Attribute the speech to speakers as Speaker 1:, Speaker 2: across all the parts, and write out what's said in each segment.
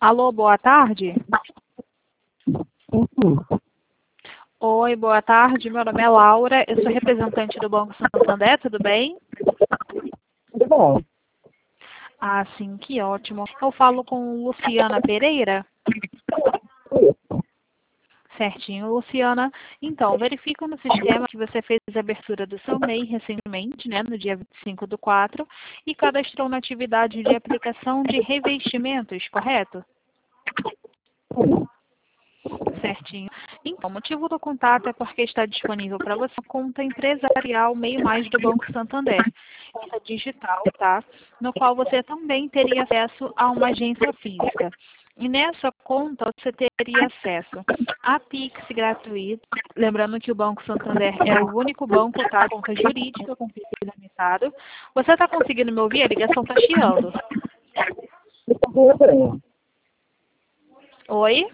Speaker 1: Alô, boa tarde. Oi, boa tarde. Meu nome é Laura. Eu sou representante do Banco Santander, tudo bem?
Speaker 2: Tudo bom.
Speaker 1: Ah, sim, que ótimo. Eu falo com Luciana Pereira. Certinho, Luciana. Então, verifico no sistema que você fez a abertura do seu MEI recentemente, né, no dia 25/4, e cadastrou na atividade de aplicação de revestimentos, correto? Certinho. Então, o motivo do contato é porque está disponível para você a conta empresarial Meio Mais do Banco Santander. Conta digital, tá? No qual você também teria acesso a uma agência física. E nessa conta você teria acesso a Pix gratuito. Lembrando que o Banco Santander é o único banco, tá? Conta jurídica com Pix limitado. Você está conseguindo me ouvir? A ligação está chiando. Oi?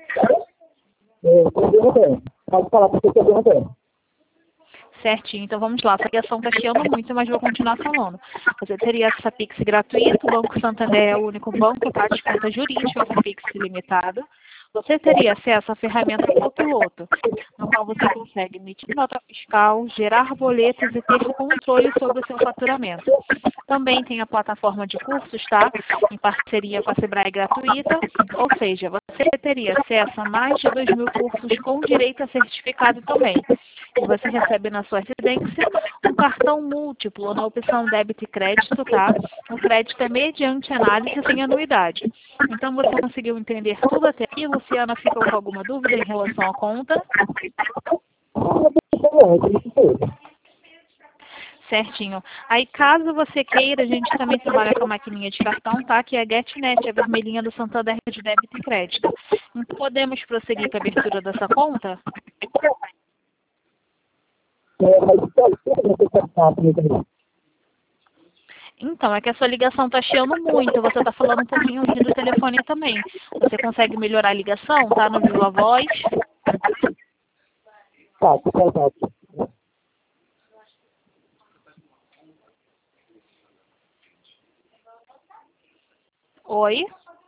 Speaker 2: Pode falar porque eu estou bem.
Speaker 1: Certinho, então vamos lá. Essa ligação está chiando muito, mas vou continuar falando. Você teria essa Pix gratuito, o Banco Santander é o único banco, tá? De conta jurídica com Pix limitado. Você teria acesso à ferramenta Copiloto, no qual você consegue emitir nota fiscal, gerar boletos e ter controle sobre o seu faturamento. Também tem a plataforma de cursos, tá? Em parceria com a Sebrae gratuita, ou seja, você teria acesso a mais de 2.000 cursos com direito a certificado também. E você recebe na sua residência um cartão múltiplo na opção débito e crédito, tá? O crédito é mediante análise sem anuidade. Então, você conseguiu entender tudo até aqui? Luciana, ficou com alguma dúvida em relação à conta? Certinho. Aí, caso você queira, a gente também trabalha com a maquininha de cartão, tá? Que é a GetNet, a vermelhinha do Santander de débito e crédito. Então, podemos prosseguir com a abertura dessa conta? Então, é que a sua ligação está chiando muito. Você está falando um pouquinho aqui do telefone também. Você consegue melhorar a ligação? Tá no Viva Voz?
Speaker 2: Tá.
Speaker 1: Oi?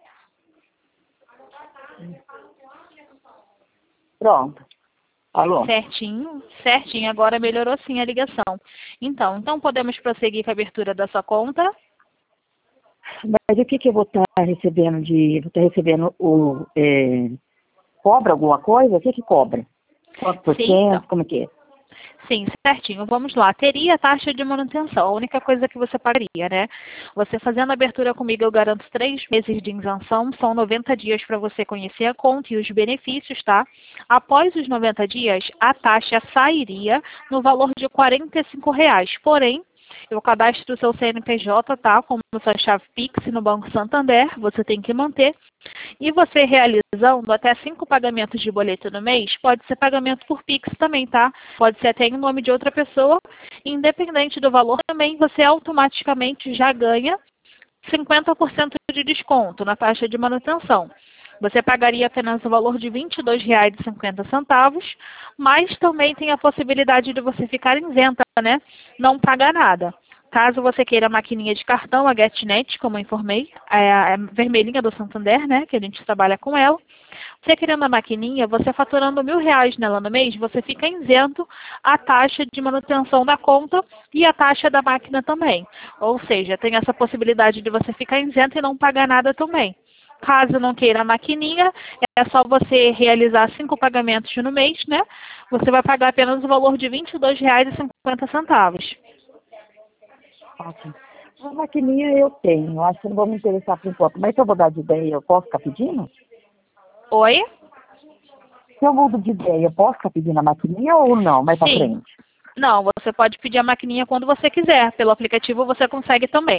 Speaker 2: Pronto. Alô?
Speaker 1: Certinho, certinho. Agora melhorou sim a ligação. Então podemos prosseguir com a abertura da sua conta?
Speaker 2: Mas o que eu vou estar recebendo vou estar recebendo cobra alguma coisa? O que cobra? Quanto por
Speaker 1: Sim,
Speaker 2: cento?
Speaker 1: então.
Speaker 2: Como é que é?
Speaker 1: Sim, certinho. Vamos lá. Teria taxa de manutenção, a única coisa que você pagaria, né? Você fazendo a abertura comigo, eu garanto 3 meses de isenção, são 90 dias para você conhecer a conta e os benefícios, tá? Após os 90 dias, a taxa sairia no valor de R$ 45. Porém, eu cadastro o seu CNPJ, tá? Como sua chave Pix no Banco Santander, você tem que manter. E você realizando até 5 pagamentos de boleto no mês, pode ser pagamento por Pix também, tá? Pode ser até em nome de outra pessoa. Independente do valor também, você automaticamente já ganha 50% de desconto na taxa de manutenção. Você pagaria apenas o valor de R$ 22,50, mas também tem a possibilidade de você ficar isenta, né? Não pagar nada. Caso você queira a maquininha de cartão, a GetNet, como eu informei, é a vermelhinha do Santander, né? Que a gente trabalha com ela. Você querendo a maquininha, você faturando R$ 1.000 nela no mês, você fica isento a taxa de manutenção da conta e a taxa da máquina também. Ou seja, tem essa possibilidade de você ficar isento e não pagar nada também. Caso não queira a maquininha, é só você realizar 5 pagamentos no mês, né? Você vai pagar apenas o valor de R$ 22,50.
Speaker 2: Ótimo. A maquininha eu tenho. Acho que não vou me interessar por enquanto. Mas se eu vou dar de ideia, eu posso ficar pedindo?
Speaker 1: Oi?
Speaker 2: Se eu mudo de ideia, eu posso ficar pedindo a maquininha ou não? Mais pra
Speaker 1: Sim.
Speaker 2: frente?
Speaker 1: Não, você pode pedir a maquininha quando você quiser. Pelo aplicativo você consegue também.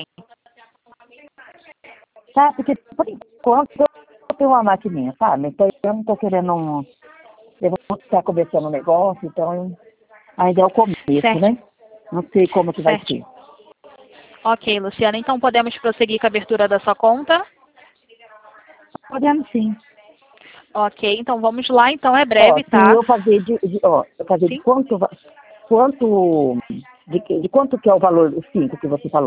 Speaker 2: Tá, porque por enquanto eu tenho uma maquininha, sabe? Então eu não tô querendo. Eu vou estar começando um negócio, então ainda é o começo,
Speaker 1: Certo.
Speaker 2: né? Não sei como que vai
Speaker 1: Certo.
Speaker 2: ser.
Speaker 1: Ok, Luciana. Então podemos prosseguir com a abertura da sua conta?
Speaker 2: Podemos sim.
Speaker 1: Ok, então vamos lá. Então é breve,
Speaker 2: Se
Speaker 1: tá?
Speaker 2: eu fazer eu fazer de
Speaker 1: Sim.
Speaker 2: quanto, de quanto que é o valor, os 5 que você falou?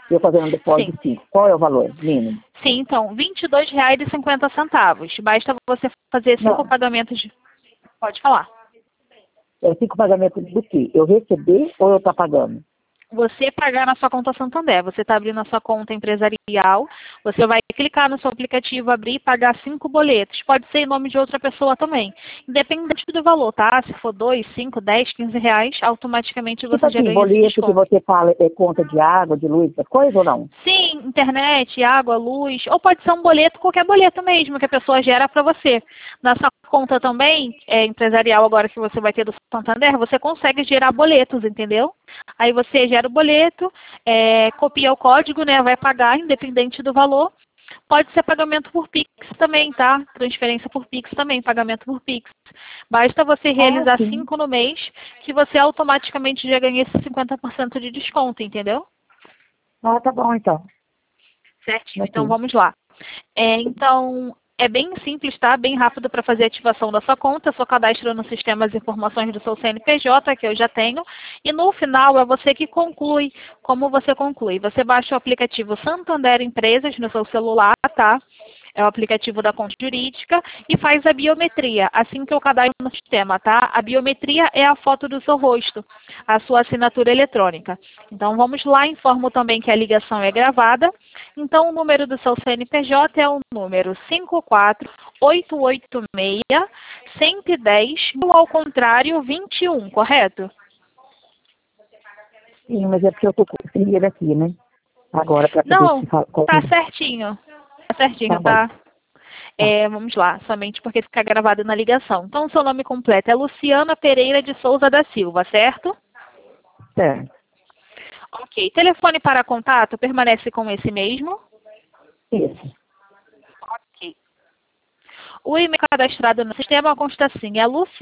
Speaker 2: Eu fazendo um depósito de 5. Qual é o valor mínimo?
Speaker 1: Sim, então, R$ 22,50. Basta você fazer 5
Speaker 2: Não,
Speaker 1: pagamentos de... Pode falar.
Speaker 2: é 5 pagamentos do quê? Eu receber ou eu estou pagando?
Speaker 1: Você pagar na sua conta Santander. Você está abrindo a sua conta empresarial, você vai clicar no seu aplicativo, abrir e pagar 5 boletos. Pode ser em nome de outra pessoa também. Independente do valor, tá? Se for 2, 5, 10, 15 reais, automaticamente
Speaker 2: Tipo
Speaker 1: você já
Speaker 2: assim,
Speaker 1: ganha esse
Speaker 2: boleto que
Speaker 1: desconto.
Speaker 2: você fala é conta de água, de luz, essas coisas ou não?
Speaker 1: Sim, internet, água, luz, ou pode ser um boleto, qualquer boleto mesmo que a pessoa gera para você. Na sua conta também, empresarial agora que você vai ter do Santander, você consegue gerar boletos, entendeu? Aí você gera o boleto, copia o código, né, vai pagar independente do valor. Pode ser pagamento por Pix também, tá? Transferência por Pix também, pagamento por Pix. Basta você
Speaker 2: Ah,
Speaker 1: realizar
Speaker 2: sim.
Speaker 1: 5 no mês, que você automaticamente já ganha esse 50% de desconto, entendeu?
Speaker 2: Ah, tá bom então.
Speaker 1: Certinho, então
Speaker 2: Aqui.
Speaker 1: vamos lá. Então, é bem simples, tá? Bem rápido para fazer a ativação da sua conta. Só cadastro no sistema as informações do seu CNPJ, que eu já tenho. E no final é você que conclui. Como você conclui? Você baixa o aplicativo Santander Empresas no seu celular, tá? É o aplicativo da conta jurídica e faz a biometria, assim que eu cadastro no sistema, tá? A biometria é a foto do seu rosto, a sua assinatura eletrônica. Então, vamos lá, informo também que a ligação é gravada. Então, o número do seu CNPJ é o número 54886-110, ao contrário, 21, correto?
Speaker 2: Sim, mas é porque eu tô com o filho aqui, né? Agora, para poder
Speaker 1: Não,
Speaker 2: te falar.
Speaker 1: tá certinho. Tá certinho,
Speaker 2: Tá bom.
Speaker 1: tá?
Speaker 2: Tá.
Speaker 1: Vamos lá, somente porque fica gravado na ligação. Então, seu nome completo é Luciana Pereira de Souza da Silva, certo?
Speaker 2: Certo.
Speaker 1: Ok. Telefone para contato permanece com esse mesmo?
Speaker 2: Isso.
Speaker 1: Ok. O e-mail cadastrado no sistema consta assim, é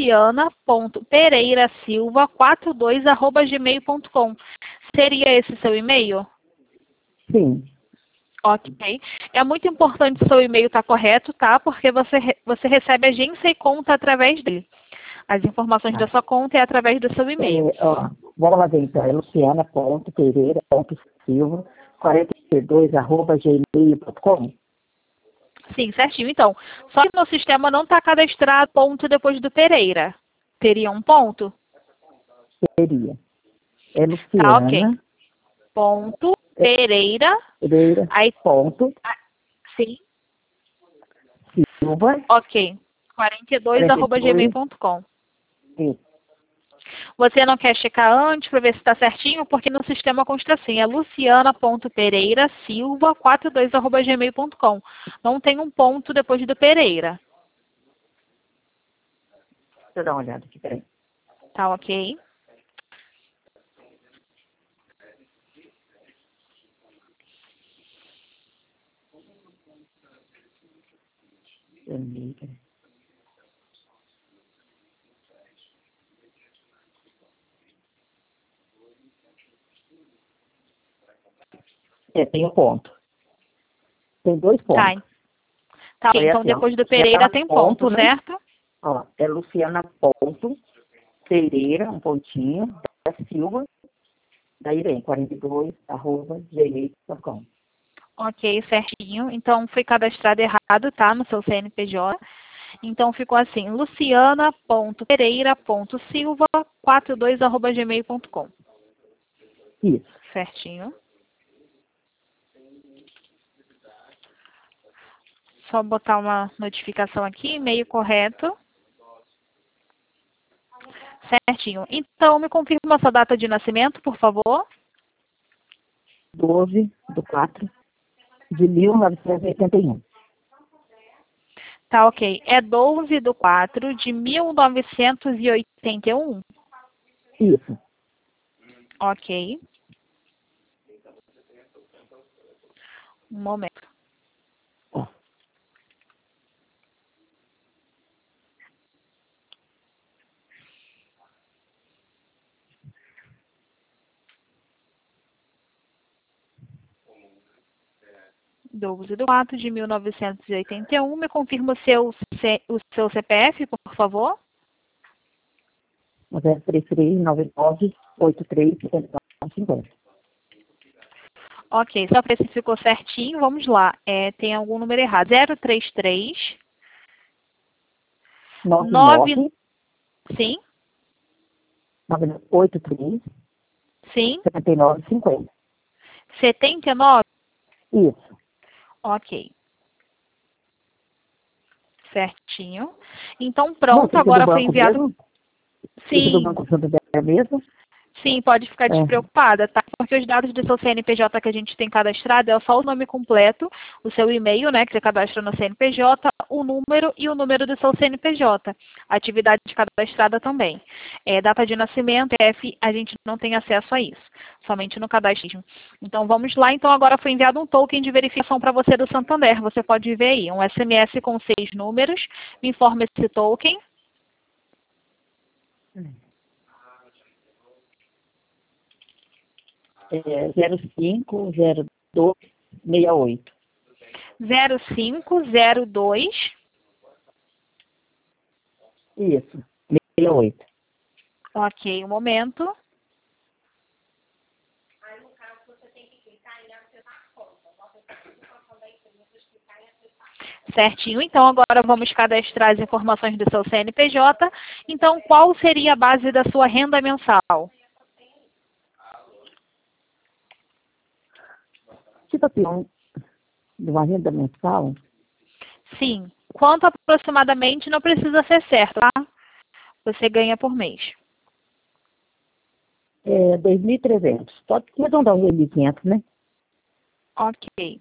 Speaker 1: luciana.pereirasilva42@gmail.com. Seria esse seu e-mail?
Speaker 2: Sim.
Speaker 1: Ok. É muito importante o seu e-mail estar correto, tá? Porque você recebe agência e conta através dele. As informações da
Speaker 2: Tá.
Speaker 1: sua conta é através do seu e-mail.
Speaker 2: Ó, vamos lá ver então. É luciana.pereira.silva42@gmail.com.
Speaker 1: Sim, certinho. Então, só que no sistema não está cadastrado ponto depois do Pereira. Teria um ponto?
Speaker 2: Seria. É
Speaker 1: Tá, ok.
Speaker 2: Luciana
Speaker 1: Ponto Pereira.
Speaker 2: Pereira
Speaker 1: Aí,
Speaker 2: ponto
Speaker 1: sim,
Speaker 2: Silva
Speaker 1: ok. 42 arroba
Speaker 2: 42.
Speaker 1: gmail.com.
Speaker 2: Isso.
Speaker 1: Você não quer checar antes para ver se está certinho? Porque no sistema consta assim, é luciana.pereirasilva42@gmail.com. Não tem um ponto depois do Pereira.
Speaker 2: Deixa eu dar uma olhada aqui, peraí.
Speaker 1: Tá ok?
Speaker 2: Pereira. Tem um ponto. Tem 2
Speaker 1: Tá,
Speaker 2: pontos.
Speaker 1: tá ok.
Speaker 2: Olha
Speaker 1: Então
Speaker 2: assim, ó.
Speaker 1: depois do Pereira
Speaker 2: Luciana
Speaker 1: tem ponto,
Speaker 2: ponto, né?
Speaker 1: certo?
Speaker 2: Ó, é Luciana ponto Pereira, um pontinho, da Silva, daí vem 42@gmail.com.
Speaker 1: Ok, certinho. Então foi cadastrado errado, tá? No seu CNPJ. Então ficou assim, luciana.pereira.silva42@gmail.com.
Speaker 2: Isso.
Speaker 1: Certinho. Só botar uma notificação aqui, e-mail correto. Certinho. Então, me confirma a sua data de nascimento, por favor.
Speaker 2: 12/4/1981.
Speaker 1: Tá, ok. É 12/4/1981.
Speaker 2: Isso.
Speaker 1: Ok. Um momento.
Speaker 2: Ó,
Speaker 1: 12/4/1981. Me confirma o seu CPF, por favor.
Speaker 2: 033998350.
Speaker 1: Ok, só para ver se ficou certinho, vamos lá. Tem algum número errado. 033 9,
Speaker 2: 99
Speaker 1: sim,
Speaker 2: 83
Speaker 1: sim,
Speaker 2: 79 50.
Speaker 1: 79,
Speaker 2: Isso.
Speaker 1: ok, certinho. Então
Speaker 2: Não,
Speaker 1: pronto,
Speaker 2: fica do
Speaker 1: agora foi
Speaker 2: banco
Speaker 1: enviado.
Speaker 2: mesmo? Fica do
Speaker 1: Sim,
Speaker 2: Banco Santander mesmo?
Speaker 1: sim, pode ficar
Speaker 2: É.
Speaker 1: despreocupada, tá? Porque os dados do seu CNPJ que a gente tem cadastrado é só o nome completo, o seu e-mail, né, que você cadastra no CNPJ, o número e o número do seu CNPJ. Atividade cadastrada também. Data de nascimento, F, a gente não tem acesso a isso, somente no cadastro. Então vamos lá, então agora foi enviado um token de verificação para você do Santander. Você pode ver aí, um SMS com 6 números, me informa esse token.
Speaker 2: É 050268.
Speaker 1: 0502.
Speaker 2: Isso. 68.
Speaker 1: Ok, um momento. Certinho. Então, agora vamos cadastrar as informações do seu CNPJ. Então, qual seria a base da sua renda mensal?
Speaker 2: Tipo assim, de uma renda mensal,
Speaker 1: Sim. Quanto aproximadamente não precisa ser certo, tá? Você ganha por mês.
Speaker 2: 2.300. Pode arredondar uns 2.500, né?
Speaker 1: Ok.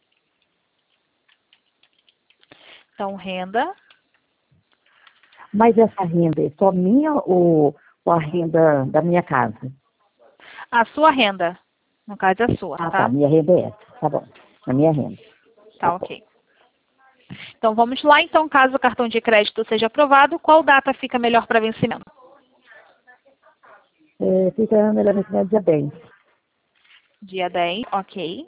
Speaker 1: Então, renda.
Speaker 2: Mas essa renda é só minha ou a renda da minha casa?
Speaker 1: A sua renda. No caso, é a sua,
Speaker 2: Ah, tá.
Speaker 1: tá?
Speaker 2: Minha renda é essa. Tá bom. A minha renda. Tá
Speaker 1: Tá,
Speaker 2: bom.
Speaker 1: ok. Então, vamos lá. Então, caso o cartão de crédito seja aprovado, qual data fica melhor para vencimento?
Speaker 2: Fica melhor nesse mês dia 10.
Speaker 1: Dia 10, ok.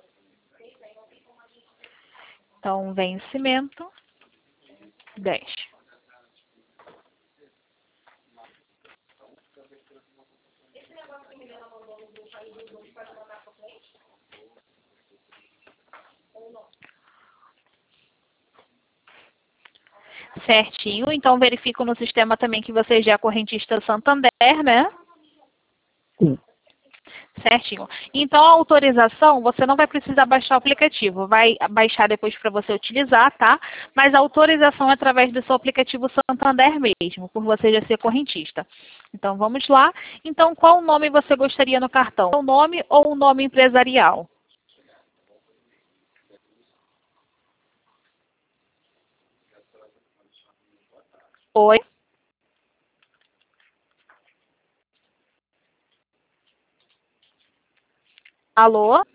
Speaker 1: Então, vencimento 10. Certinho. Então, verifico no sistema também que você já é correntista do Santander, né?
Speaker 2: Sim.
Speaker 1: Certinho. Então, a autorização, você não vai precisar baixar o aplicativo. Vai baixar depois para você utilizar, tá? Mas a autorização é através do seu aplicativo Santander mesmo, por você já ser correntista. Então, vamos lá. Então, qual nome você gostaria no cartão? O nome ou o nome empresarial? Oi? Alô?